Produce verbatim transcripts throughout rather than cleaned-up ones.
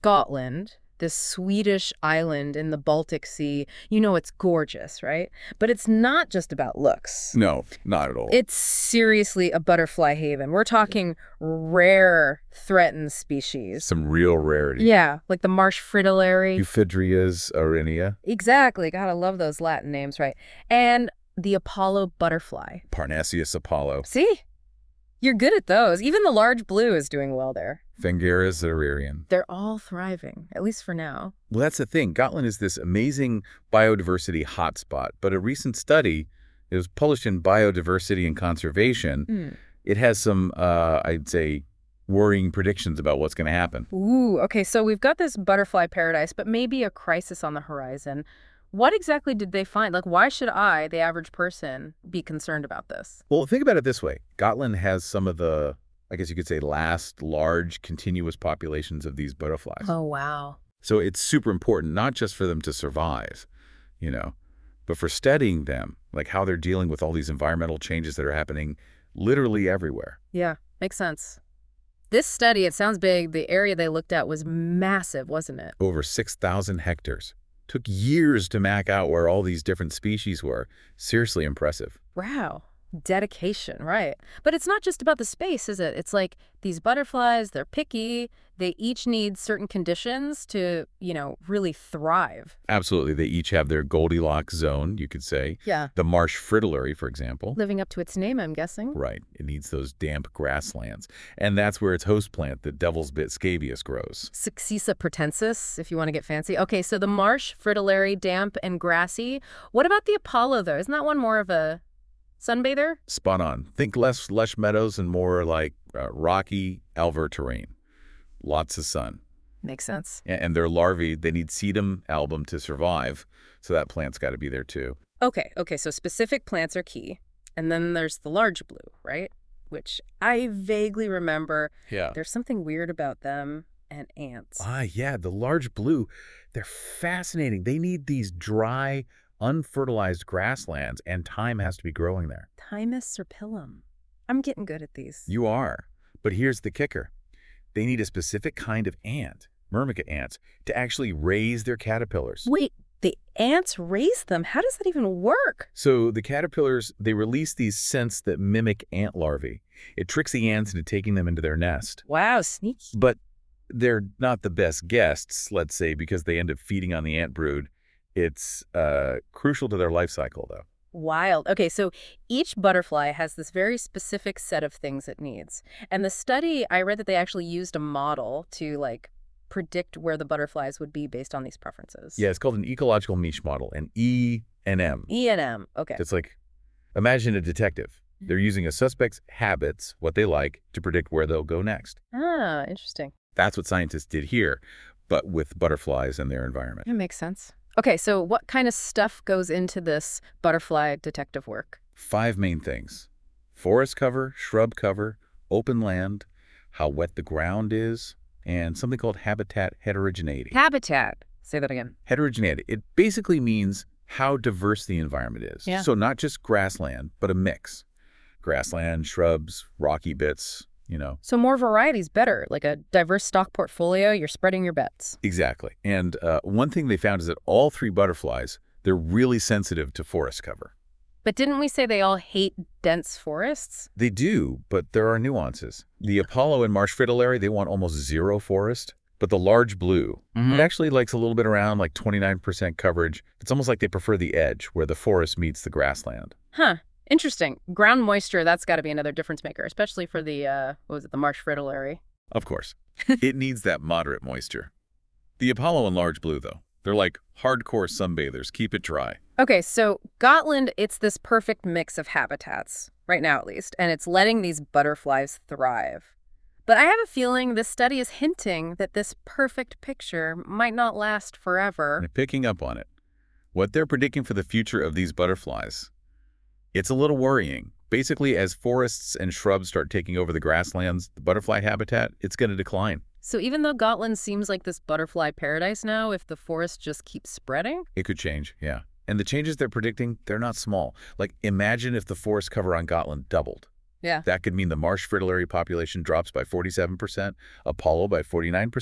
Gotland, this Swedish island in the Baltic Sea, you know it's gorgeous, right? But it's not just about looks. No, not at all. It's seriously a butterfly haven. We're talking rare, threatened species. Some real rarity. Yeah, like the marsh fritillary. Euphydrias aurinea. Exactly. Gotta love those Latin names, right? And the Apollo butterfly. Parnassus Apollo. See? You're good at those. Even the large blue is doing well there. Fangaria zerarian. They're all thriving, at least for now. Well, that's the thing. Gotland is this amazing biodiversity hotspot, but a recent study, it was published in Biodiversity and Conservation, Mm. it has some, uh, I'd say, worrying predictions about what's going to happen. Ooh, okay, so we've got this butterfly paradise, but maybe a crisis on the horizon. What exactly did they find? Like, why should I, the average person, be concerned about this? Well, think about it this way. Gotland has some of the, I guess you could say, last large continuous populations of these butterflies. Oh, wow. So it's super important, not just for them to survive, you know, but for studying them, like how they're dealing with all these environmental changes that are happening literally everywhere. Yeah, makes sense. This study, it sounds big. The area they looked at was massive, wasn't it? Over six thousand hectares. Took years to map out where all these different species were. Seriously impressive. Wow. Dedication, right. But it's not just about the space, is it? It's like these butterflies, they're picky. They each need certain conditions to, you know, really thrive. Absolutely. They each have their Goldilocks zone, you could say. Yeah. The marsh fritillary, for example. Living up to its name, I'm guessing. Right. It needs those damp grasslands. And that's where its host plant, the devil's bit scabious, grows. Successa pratensis, if you want to get fancy. Okay, so the marsh, fritillary, damp, and grassy. What about the Apollo, though? Isn't that one more of a sunbather? Spot on. Think less lush meadows and more like uh, rocky alver terrain. Lots of sun. Makes sense. And their larvae, they need sedum album to survive, so that plant's got to be there too. Okay, okay, so specific plants are key. And then there's the large blue, right? Which I vaguely remember. Yeah. There's something weird about them and ants. Ah, yeah, the large blue, they're fascinating. They need these dry, unfertilized grasslands, and thyme has to be growing there. Thymus serpillum. I'm getting good at these. You are. But here's the kicker. They need a specific kind of ant, Myrmica ants, to actually raise their caterpillars. Wait, the ants raise them? How does that even work? So the caterpillars, they release these scents that mimic ant larvae. It tricks the ants into taking them into their nest. Wow, sneaky. But they're not the best guests, let's say, because they end up feeding on the ant brood. It's uh, crucial to their life cycle, though. Wild. Okay, so each butterfly has this very specific set of things it needs. And the study, I read that they actually used a model to, like, predict where the butterflies would be based on these preferences. Yeah, it's called an ecological niche model, an E N M. E N M, okay. It's like, imagine a detective. They're using a suspect's habits, what they like, to predict where they'll go next. Ah, interesting. That's what scientists did here, but with butterflies and their environment. That makes sense. Okay, so what kind of stuff goes into this butterfly detective work? Five main things. Forest cover, shrub cover, open land, how wet the ground is, and something called habitat heterogeneity. Habitat. Say that again. Heterogeneity. It basically means how diverse the environment is. Yeah. So not just grassland, but a mix. Grassland, shrubs, rocky bits, you know. So more variety is better, like a diverse stock portfolio, you're spreading your bets. Exactly. And uh, one thing they found is that all three butterflies, they're really sensitive to forest cover. But didn't we say they all hate dense forests? They do, but there are nuances. The Apollo and marsh fritillary, they want almost zero forest. But the large blue, Mm-hmm. it actually likes a little bit around like twenty-nine percent coverage. It's almost like they prefer the edge where the forest meets the grassland. Huh. Interesting. Ground moisture, that's got to be another difference maker, especially for the, uh, what was it, the marsh fritillary. Of course. It needs that moderate moisture. The Apollo and large blue, though, they're like hardcore sunbathers. Keep it dry. Okay, so Gotland, it's this perfect mix of habitats, right now at least, and it's letting these butterflies thrive. But I have a feeling this study is hinting that this perfect picture might not last forever. And picking up on it, what they're predicting for the future of these butterflies, it's a little worrying. Basically, as forests and shrubs start taking over the grasslands, the butterfly habitat, it's going to decline. So even though Gotland seems like this butterfly paradise now, if the forest just keeps spreading? It could change, yeah. And the changes they're predicting, they're not small. Like, imagine if the forest cover on Gotland doubled. Yeah. That could mean the marsh fritillary population drops by forty-seven percent, Apollo by forty-nine percent,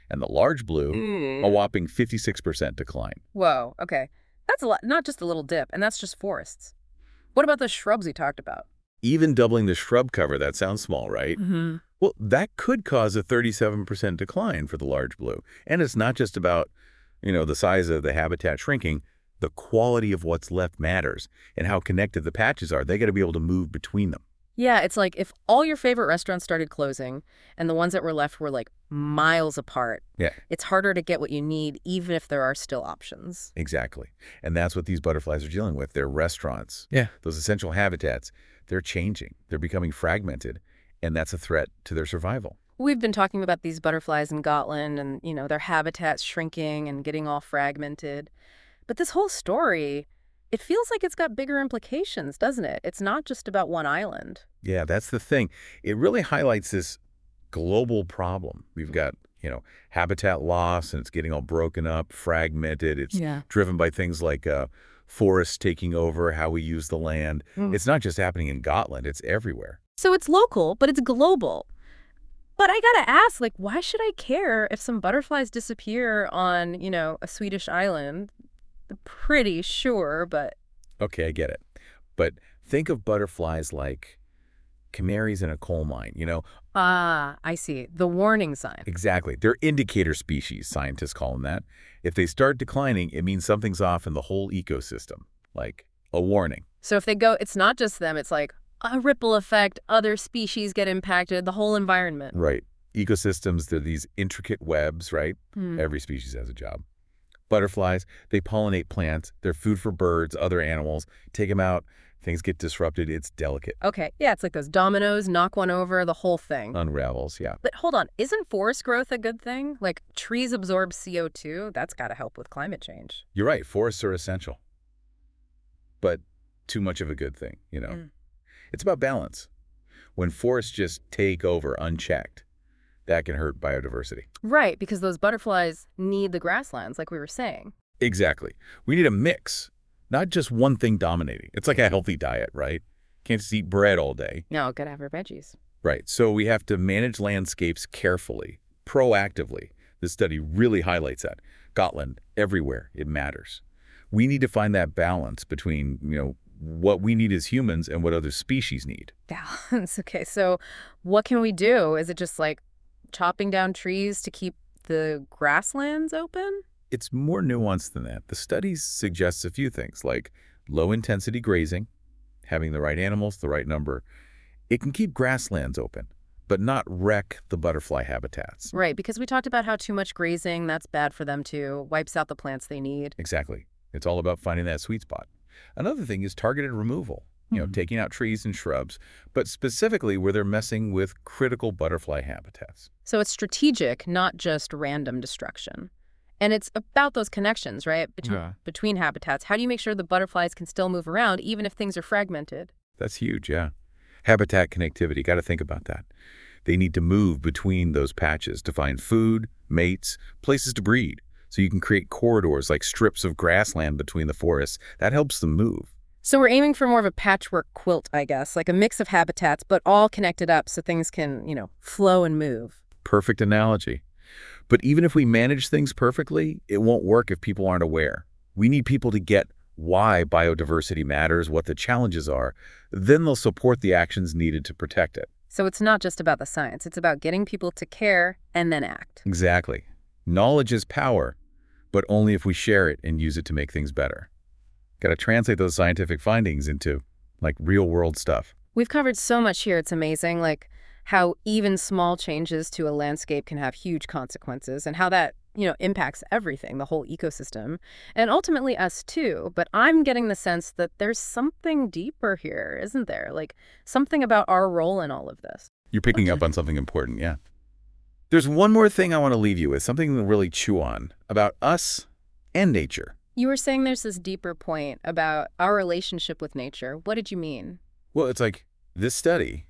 And the large blue, a Mm. whopping fifty-six percent decline. Whoa, okay. That's a lot, not just a little dip, and that's just forests. What about the shrubs we talked about? Even doubling the shrub cover, that sounds small, right? Mm-hmm. Well, that could cause a thirty-seven percent decline for the large blue. And it's not just about, you know, the size of the habitat shrinking. The quality of what's left matters, and how connected the patches are. They got to be able to move between them. Yeah, it's like if all your favorite restaurants started closing and the ones that were left were like miles apart, Yeah, it's harder to get what you need even if there are still options. exactly. And that's what these butterflies are dealing with. Their restaurants, yeah, those essential habitats, they're changing. They're becoming fragmented, and that's a threat to their survival. We've been talking about these butterflies in Gotland and, you know, their habitats shrinking and getting all fragmented. But this whole story, it feels like it's got bigger implications, doesn't it? It's not just about one island. Yeah, that's the thing. It really highlights this global problem. We've got, you know, habitat loss, and it's getting all broken up, fragmented. It's Yeah. driven by things like uh, forests taking over, how we use the land. Mm. It's not just happening in Gotland. It's everywhere. So it's local, but it's global. But I gotta ask, like, why should I care if some butterflies disappear on, you know, a Swedish island? Pretty sure, but Okay, I get it. But think of butterflies like canaries in a coal mine, you know? ah, I see. The warning sign. Exactly. They're indicator species, scientists call them that. If they start declining, it means something's off in the whole ecosystem, like a warning. So if they go, it's not just them, it's like a ripple effect, other species get impacted, the whole environment. Right. Ecosystems, they're these intricate webs, right? Hmm. Every species has a job. Butterflies, they pollinate plants. They're food for birds, other animals. Take them out, things get disrupted. It's delicate. Okay, yeah, it's like those dominoes, knock one over, the whole thing. Unravels, yeah. But hold on, isn't forest growth a good thing? Like trees absorb C O two, that's got to help with climate change. You're right. Forests are essential. But too much of a good thing, you know? Mm. It's about balance. When forests just take over unchecked, that can hurt biodiversity. Right, because those butterflies need the grasslands, like we were saying. Exactly. We need a mix, not just one thing dominating. It's like a healthy diet, right? Can't just eat bread all day. No, gotta have our veggies. Right. So we have to manage landscapes carefully, proactively. This study really highlights that. Gotland, everywhere, it matters. We need to find that balance between, you know, what we need as humans and what other species need. Balance. Okay, so what can we do? Is it just like chopping down trees to keep the grasslands open? It's more nuanced than that. The studies suggest a few things, like low-intensity grazing, having the right animals, the right number. It can keep grasslands open, but not wreck the butterfly habitats. Right, because we talked about how too much grazing, that's bad for them too, wipes out the plants they need. Exactly. It's all about finding that sweet spot. Another thing is targeted removal, you know, Hmm. taking out trees and shrubs, but specifically where they're messing with critical butterfly habitats. So it's strategic, not just random destruction. And it's about those connections, right? Between, Yeah. between habitats. How do you make sure the butterflies can still move around even if things are fragmented? That's huge, yeah. Habitat connectivity, got to think about that. They need to move between those patches to find food, mates, places to breed. So you can create corridors like strips of grassland between the forests. That helps them move. So we're aiming for more of a patchwork quilt, I guess, like a mix of habitats, but all connected up so things can, you know, flow and move. Perfect analogy. But even if we manage things perfectly, it won't work if people aren't aware. We need people to get why biodiversity matters, what the challenges are. Then they'll support the actions needed to protect it. So it's not just about the science. It's about getting people to care and then act. Exactly. Knowledge is power, but only if we share it and use it to make things better. Got to translate those scientific findings into, like, real-world stuff. We've covered so much here. It's amazing, like how even small changes to a landscape can have huge consequences and how that, you know, impacts everything, the whole ecosystem, and ultimately us too. But I'm getting the sense that there's something deeper here, isn't there? Like something about our role in all of this. You're picking up on something important, yeah. There's one more thing I want to leave you with, something to really chew on, about us and nature. You were saying there's this deeper point about our relationship with nature. What did you mean? Well, it's like this study,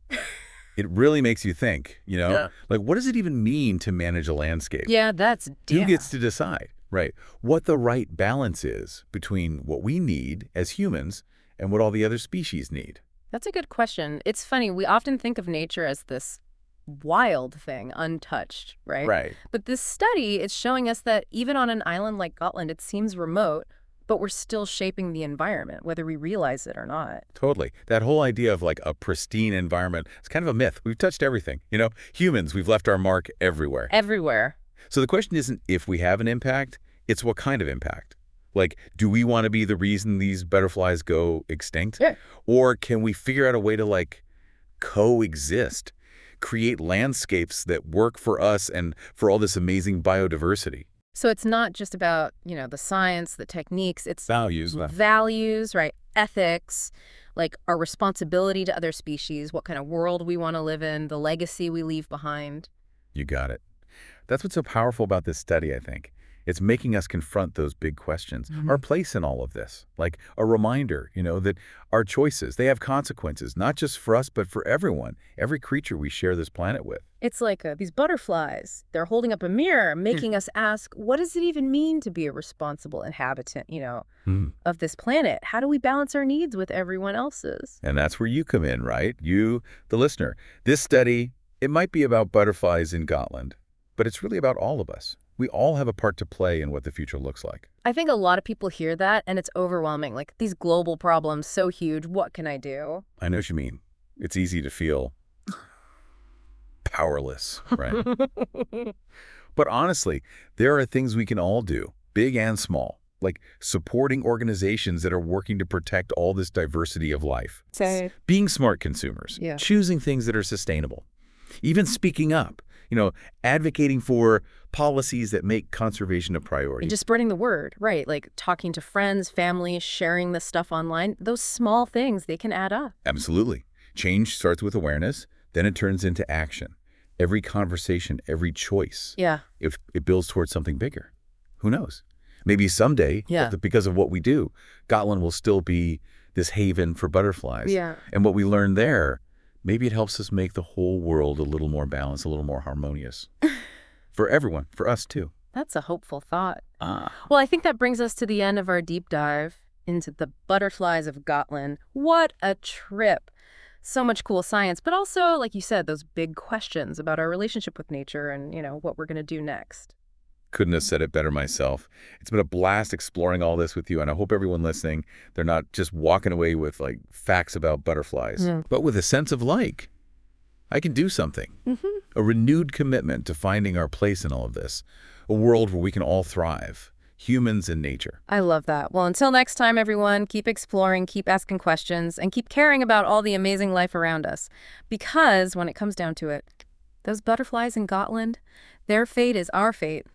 it really makes you think, you know? Yeah. Like, what does it even mean to manage a landscape? Yeah, that's Who yeah. gets to decide, right? What the right balance is between what we need as humans and what all the other species need. That's a good question. It's funny. We often think of nature as this wild thing, untouched, right? Right. But this study is showing us that even on an island like Gotland, it seems remote, but we're still shaping the environment, whether we realize it or not. Totally. That whole idea of like a pristine environment, it's kind of a myth. We've touched everything. You know, humans, we've left our mark everywhere. Everywhere. So the question isn't if we have an impact, it's what kind of impact. Like, do we want to be the reason these butterflies go extinct? Yeah. Or can we figure out a way to like coexist, create landscapes that work for us and for all this amazing biodiversity? So it's not just about, you know, the science, the techniques, it's Values. values, right? Ethics, like our responsibility to other species, what kind of world we want to live in, the legacy we leave behind. You got it. That's what's so powerful about this study, I think. It's making us confront those big questions, Mm-hmm. our place in all of this, like a reminder, you know, that our choices, they have consequences, not just for us, but for everyone, every creature we share this planet with. It's like uh, these butterflies, they're holding up a mirror, making us ask, what does it even mean to be a responsible inhabitant, you know, Hmm. of this planet? How do we balance our needs with everyone else's? And that's where you come in, right? You, the listener. This study, it might be about butterflies in Gotland, but it's really about all of us. We all have a part to play in what the future looks like. I think a lot of people hear that and it's overwhelming. Like, these global problems, so huge, what can I do? I know what you mean. It's easy to feel powerless, right? But honestly, there are things we can all do, big and small, like supporting organizations that are working to protect all this diversity of life. So, Being smart consumers, Yeah. choosing things that are sustainable, even speaking up, you know, advocating for policies that make conservation a priority. and just spreading the word, right? Like talking to friends, family, sharing the stuff online, those small things, they can add up. Absolutely. Change starts with awareness, then it turns into action. Every conversation, every choice, Yeah. if it builds towards something bigger. Who knows? Maybe someday, Yeah. because of what we do, Gotland will still be this haven for butterflies. Yeah. And what we learn there, maybe it helps us make the whole world a little more balanced, a little more harmonious. For everyone, for us too. That's a hopeful thought. Ah. Well, I think that brings us to the end of our deep dive into the butterflies of Gotland. What a trip. So much cool science, but also, like you said, those big questions about our relationship with nature and, you know, what we're going to do next. Couldn't have said it better myself. It's been a blast exploring all this with you, and I hope everyone listening, they're not just walking away with like facts about butterflies, Yeah. but with a sense of like, I can do something. Mm-hmm. A renewed commitment to finding our place in all of this. A world where we can all thrive, humans and nature. I love that. Well, until next time, everyone, keep exploring, keep asking questions, and keep caring about all the amazing life around us. Because when it comes down to it, those butterflies in Gotland, their fate is our fate.